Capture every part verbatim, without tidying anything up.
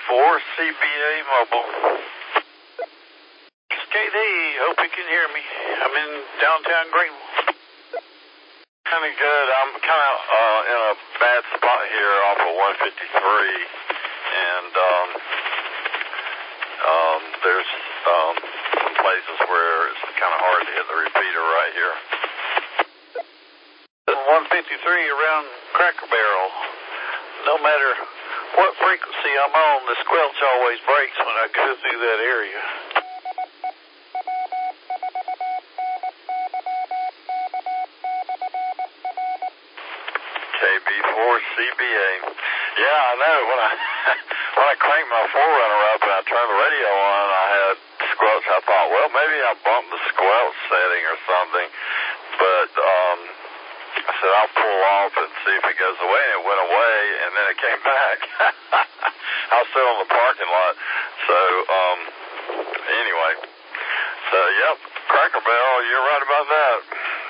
four C B A Mobile. It's K D. Hope you can hear me. I'm in downtown Greenville. Kind of good. I'm kind of uh, in a bad spot here off of one fifty-three, and um, um, there's um, some places where it's kind of hard to hit the repeater right here. one fifty-three around Cracker Barrel. No matter what frequency I'm on, the squelch always breaks when I go through that area. K B four C B A. Yeah, I know. When I when I cranked my Forerunner up and I turned the radio on, I had squelch. I thought, well, maybe I bumped the squelch setting or something. But um, I said, I'll pull off and see if it goes away. And it went away, and then it came back. I was still in the parking lot. So, um, anyway. So, yep, Cracker Barrel, you're right about that.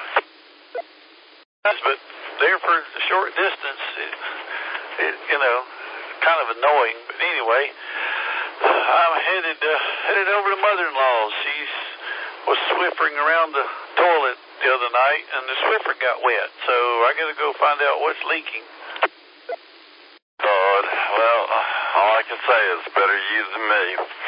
But there for a short distance, it, it, you know, kind of annoying. But anyway, I'm headed uh, headed over to mother-in-law's. She was swiffering around the toilet the other night, and the Swiffer got wet, so I got to go find out what's leaking. God, well, all I can say is better you than me.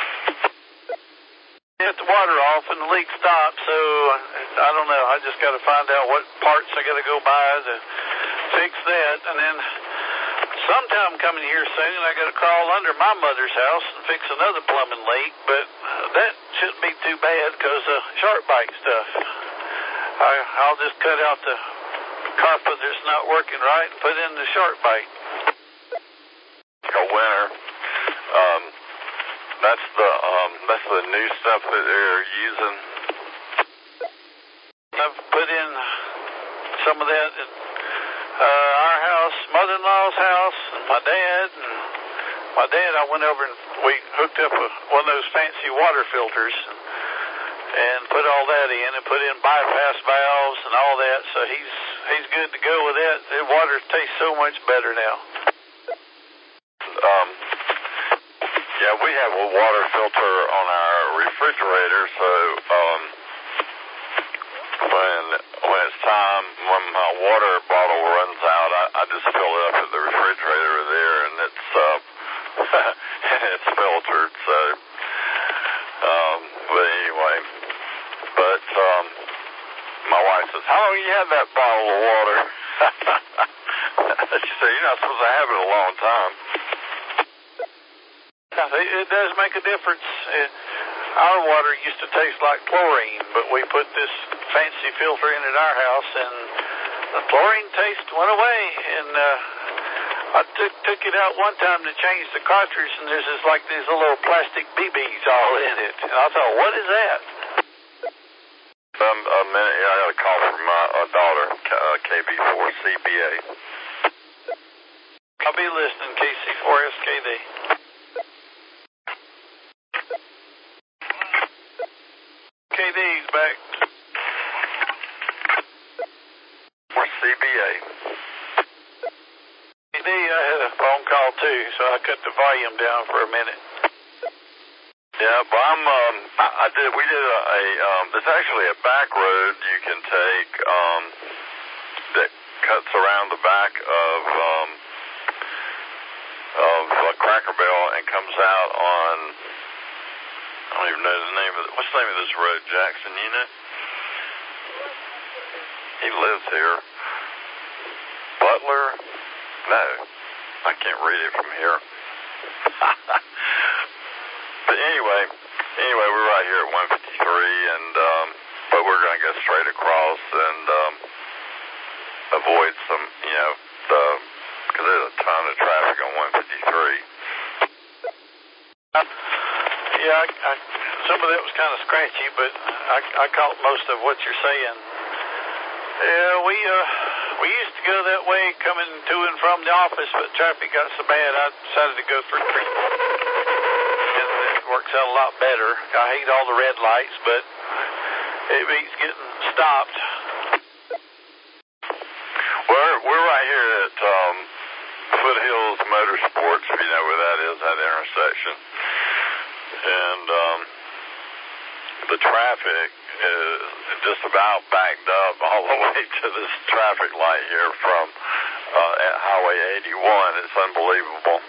Get the water off and the leak stopped, so I don't know. I just got to find out what parts I got to go buy to fix that, and then sometime coming here soon, I got to crawl under my mother's house and fix another plumbing leak, but that shouldn't be too bad because of shark bite stuff. I, I'll just cut out the carpet that's not working right and put in the shark bite. A winner. Um, that's the um, that's the new stuff that they're using. I've put in some of that in uh, our house, mother-in-law's house, and my dad. And my dad, I went over and we hooked up a, one of those fancy water filters. And, and put all that in and put in bypass valves and all that, so he's he's good to go with that. The water tastes so much better now. Um, yeah, we have a water filter on our refrigerator, so um, when when it's time, when my water bottle runs out, I, I just fill it up at the refrigerator there, and it's uh, and it's filtered. So, um, but anyway. But um, my wife says, how long you had that bottle of water? She said, you're not supposed to have it a long time. It does make a difference. It, our water used to taste like chlorine, but we put this fancy filter in at our house, and the chlorine taste went away. And uh, I took, took it out one time to change the cartridge, and there's just like these little plastic B Bs all in it. And I thought, what is that? Um, a minute, yeah, I got a call from my uh, daughter, uh, K B four C B A. I'll be listening, K C four S K D. K D's back. For C B A. K D, I had a phone call too, so I cut the volume down for a minute. Yeah, but I'm, um, I, I did, we did a, a, um, there's actually a back road you can take, um, that cuts around the back of, um, of uh, Cracker Barrel and comes out on, I don't even know the name of it. What's the name of this road, Jackson, you know? He lives here. Butler? No, I can't read it from here. But anyway, anyway, we're right here at one fifty-three, and um, but we're going to go straight across and um, avoid some, you know, the because there's a ton of traffic on one fifty-three. Yeah, I, I, some of that was kind of scratchy, but I, I caught most of what you're saying. Yeah, we uh, we used to go that way coming to and from the office, but traffic got so bad, I decided to go through three. Works out a lot better. I hate all the red lights, but it beats getting stopped. We're we're right here at um, Foothills Motorsports, if you know where that is, that intersection. intersection. And um, the traffic is just about backed up all the way to this traffic light here from uh, at Highway eighty-one. It's unbelievable.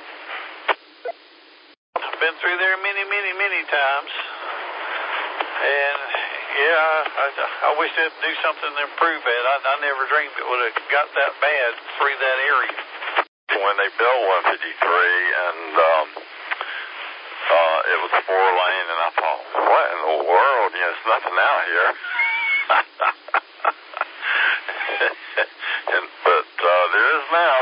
I've been through there many, many, many times. And, yeah, I, I wish they'd do something to improve it. I, I never dreamed it would have got that bad through that area. When they built one fifty-three, and um, uh, it was four lane, and I thought, what in the world? You know, there's nothing out here. and, but uh, there is now.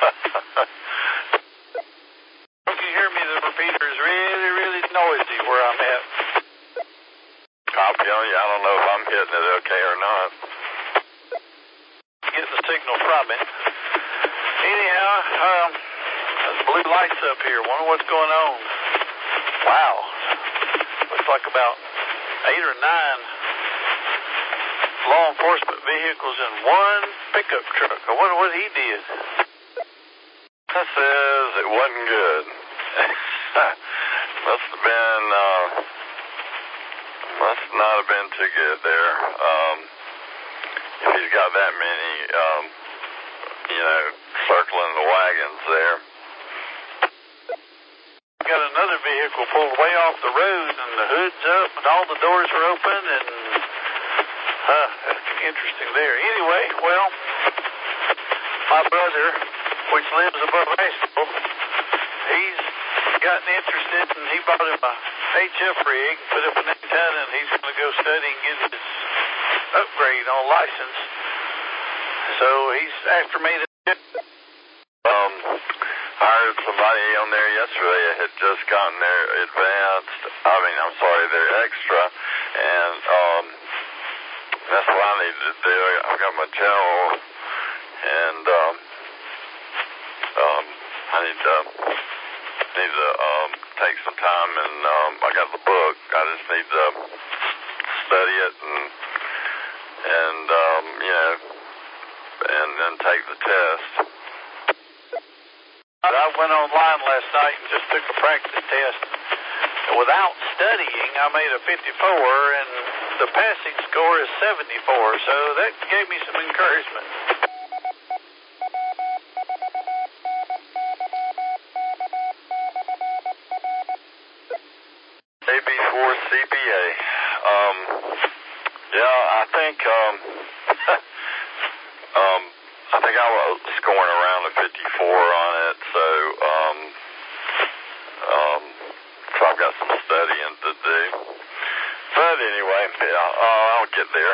You can hear me, the repeater is really, really noisy where I'm at. I'll be on you, I don't know if I'm hitting it okay or not. Getting the signal from it. Anyhow, um, there's blue lights up here. Wonder what's going on. Wow. Looks like about eight or nine law enforcement vehicles in one pickup truck. I wonder what he did. That says it wasn't good. Must have been, uh, must not have been too good there. Um, if he's got that many, um, you know, circling the wagons there. Got another vehicle pulled way off the road, and the hood's up, and all the doors are open, and huh, that's interesting there. Anyway, well, my brother, which lives above Asheville, he's gotten interested, and he bought him a H F rig, put up an antenna, and he's going to go study and get his upgrade on license. So he's after me. To um, I heard somebody on there yesterday had just gotten their advanced, I mean, I'm sorry, their extra, and um, that's what I need to do. I've got my general, and um, um, I need to, need to um, take some time, and um, I got the book. I just need to study it, and, and um, you know, and then take the test. I went online last night and just took a practice test. And without studying, I made a fifty-four, and the passing score is seventy-four, so that gave me some encouragement. K B four C B A. Um, yeah, I think, um, um, I think I was scoring around a fifty-four on it, so, um, um, so I've got some studying to do. But anyway, yeah, uh, I'll get there.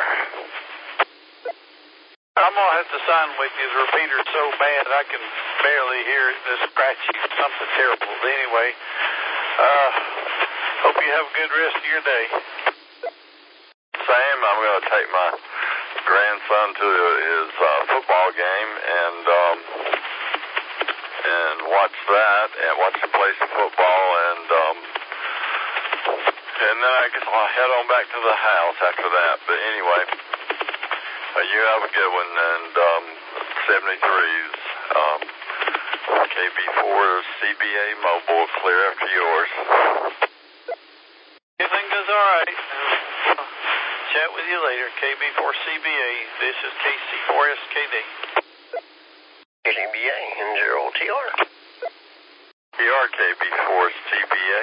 I'm going to have to sign with you. The repeater's so bad I can barely hear it. This scratchy, something terrible. Anyway, uh, hope you have a good rest of your day. Same, I'm going to take my grandson to his uh, football game and um, and watch that and watch him play some football, and um, and then I guess I'll head on back to the house after that. But anyway, uh, you have a good one, and um, seventy-threes, um, K B four C B A Mobile, clear after yours. Everything goes all right. Chat with you later. K B four C B A. This is K C four S K D. C B A and zero T R. T R K B four C B A.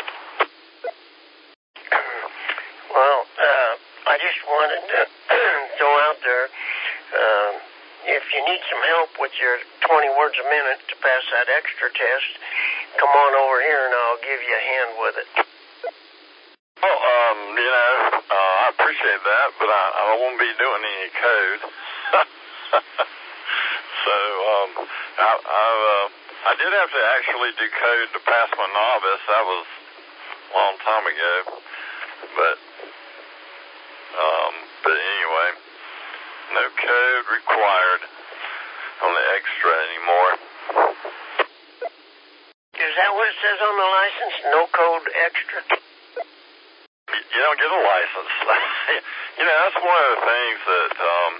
Well, uh, I just wanted to throw out there, um, if you need some help with your twenty words a minute to pass that extra test, come on over here and I'll give you a hand with it. Well, um, you know, uh, I appreciate that, but I, I won't be doing any code. so, um, I, I, uh, I did have to actually do code to pass my novice. That was a long time ago. But, um, but anyway, no code required on the extra anymore. Is that what it says on the license? No code extra? You don't get a license. You know, that's one of the things that, um,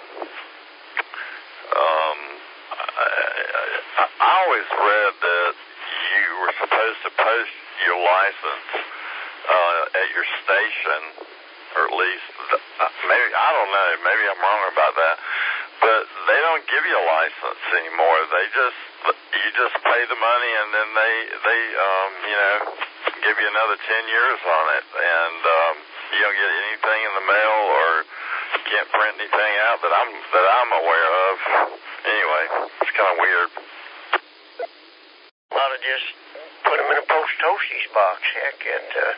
um, I, I, I always read that you were supposed to post your license uh, at your station, or at least uh, maybe I don't know. Maybe I'm wrong about that, but they don't give you a license anymore. They just you just pay the money, and then they they um, you know give you another ten years on it, and um, you don't get anything in the mail, or you can't print anything out that I'm that I'm aware of. Anyway, it's kind of weird. A lot of just put them in a post toasties box. Heck, and uh,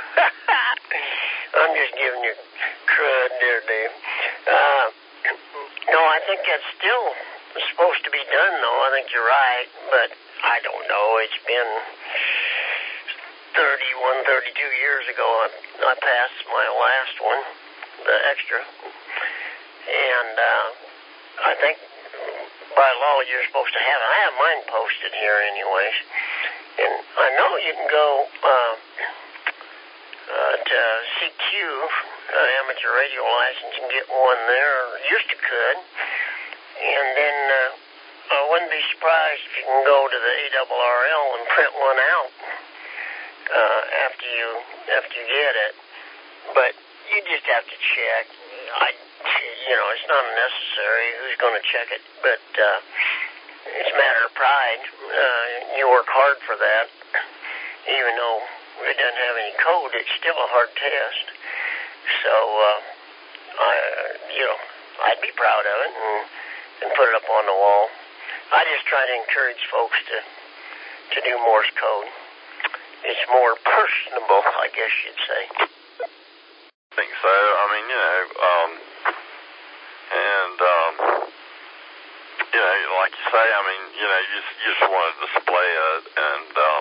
I'm just giving you crud there, Dave. Uh, no, I think that's still supposed to be done, though. I think you're right, but I don't know. It's been thirty-one, thirty-two years ago. I, I passed my last one, the extra, and uh, I think by law you're supposed to have it. I have mine posted here, anyways, and I know you can go uh, uh, to C Q, uh, amateur radio license, and get one there. Or used to could, and then uh, I wouldn't be surprised if you can go to the A R R L and print one out uh, after you after you get it. But you just have to check. I, you know, it's not necessary. Who's going to check it? But uh, it's a matter of pride. Uh, you work hard for that, even though it doesn't have any code. It's still a hard test. So, uh, I, you know, I'd be proud of it and, and put it up on the wall. I just try to encourage folks to to do Morse code. It's more personable, I guess you'd say. I think so. I mean, you know, um, and um, you know, like you say, I mean, you know, you just, you just want to display it, and um,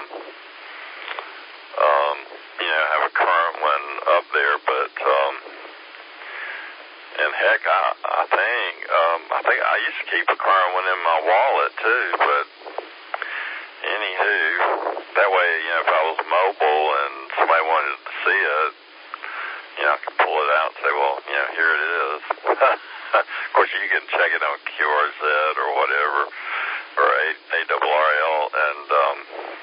um, you know, have a current one up there. But um, and heck, I, I think, um, I think I used to keep a current one in my wallet too. But anywho, that way, you know, if I was mobile and somebody wanted to see it, you know, I can pull it out and say, well, you know, here it is. Of course, you can check it on Q R Z or whatever, or A R R L, and, um,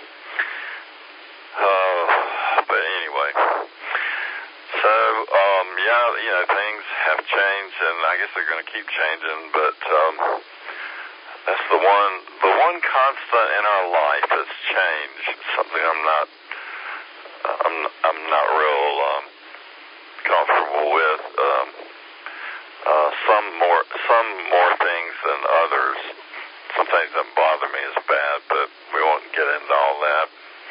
uh, but anyway. So, um, yeah, you know, things have changed, and I guess they're going to keep changing, but, um, that's the one, the one constant in our life has changed. Something I'm not, I'm, I'm not real, um, comfortable with. Um, uh, some more, some more things than others. Some things that bother me as bad, but we won't get into all that.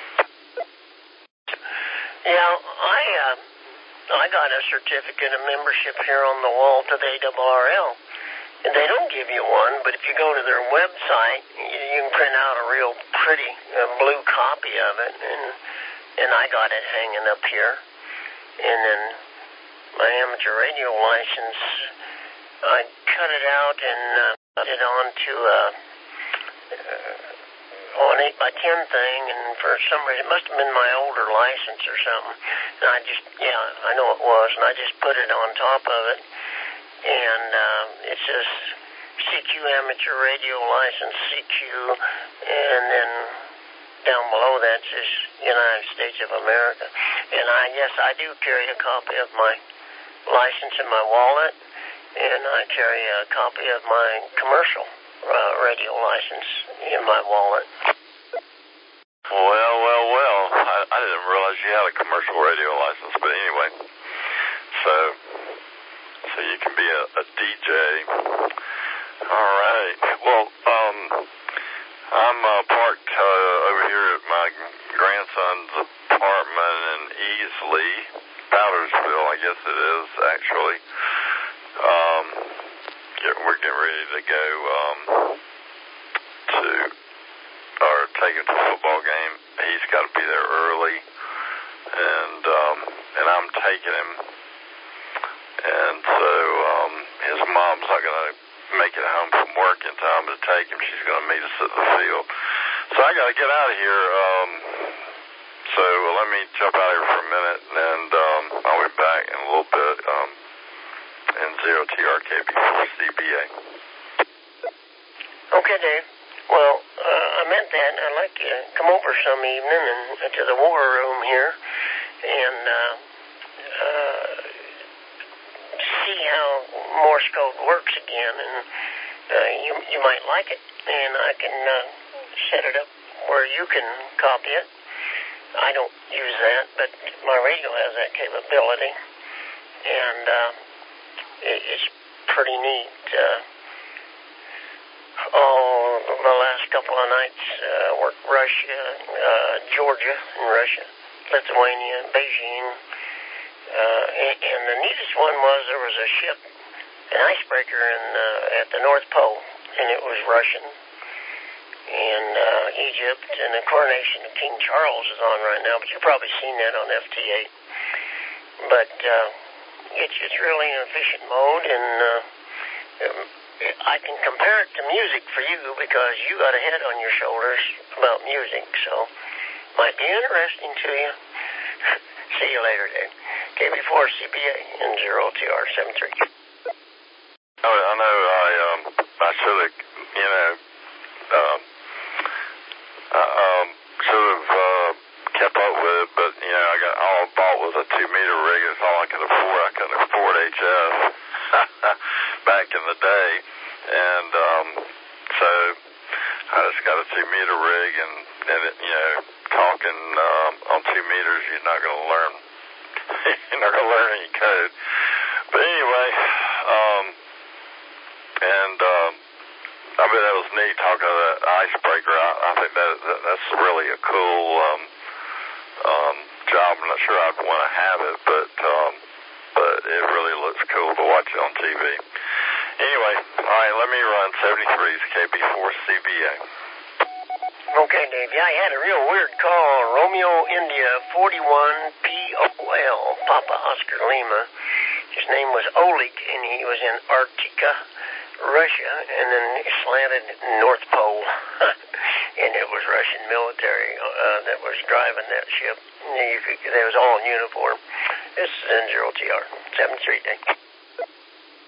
Yeah, I, uh, I got a certificate of membership here on the wall to the A R R L. And they don't give you one, but if you go to their website, you, you can print out a real pretty uh, blue copy of it, and and I got it hanging up here. And then my amateur radio license, I cut it out and uh, put it onto a uh, on eight by ten thing, and for some reason, it must have been my older license or something. And I just, yeah, I know it was, and I just put it on top of it. And uh, it says C Q Amateur Radio License, C Q, and then down below that says United States of America. And I, yes, I do carry a copy of my license in my wallet, and I carry a copy of my commercial uh, radio license in my wallet. Well, well, well, I, I didn't realize you had a commercial radio license, but anyway, so... So you can be a, a D J. All right. Well, um, I'm uh, parked uh, over here at my grandson's apartment in Easley, Powdersville, I guess it is, actually. Um, get, we're getting ready to go um, to, or take him to a football game. He's got to be there early, and um, and I'm taking him. And so um, his mom's not going to make it home from work in time to take him. She's going to meet us at the field. So I got to get out of here. Um, so let me jump out of here for a minute, and um, I'll be back in a little bit um, in zero T R K B four C B A. Okay, Dave. Well, uh, I meant that, and I'd like you to come over some evening and uh, to the war room here and uh, uh, see how Morse code works again, and uh, you you might like it, and I can uh, set it up where you can copy it. I don't use that, but my radio has that capability, and uh, it, it's pretty neat. Uh, oh, the last couple of nights, uh, worked Russia, uh, Georgia in Russia, Lithuania, Beijing, uh, and, and the neatest one was there was a ship, an icebreaker in uh, at the North Pole, and it was Russian. And uh, Egypt, and the coronation of King Charles is on right now, but you've probably seen that on F T A. But uh, it's it's really an efficient mode, and uh, I can compare it to music for you because you got a head on your shoulders about music, so might be interesting to you. See you later, Dave. K B four C B A and zero T R seven three. Oh, I know. I um I should have, you know. Um, I um, should have uh, kept up with it, but, you know, I got all I bought was a two-meter rig. It's all I could afford. I couldn't afford H F back in the day, and um, so I just got a two-meter rig, and, and it, you know, talking um, on two meters, you're not going to learn. You're not going to learn any code. But anyway, um, and um, I mean, that was neat talking to that icebreaker. I, I think that, that that's really a cool um, um, job. I'm not sure I'd want to have it, but um, but it really looks cool to watch it on T V. Anyway, all right, let me run seventy-three's K B four C B A. Okay, Dave. Yeah, I had a real weird call. Romeo India forty-one P O L, Papa Oscar Lima. His name was Oleg, and he was in Arctica, Russia, and then slanted North Pole. And it was Russian military uh, that was driving that ship. They was all in uniform. This is N zero T R seven three.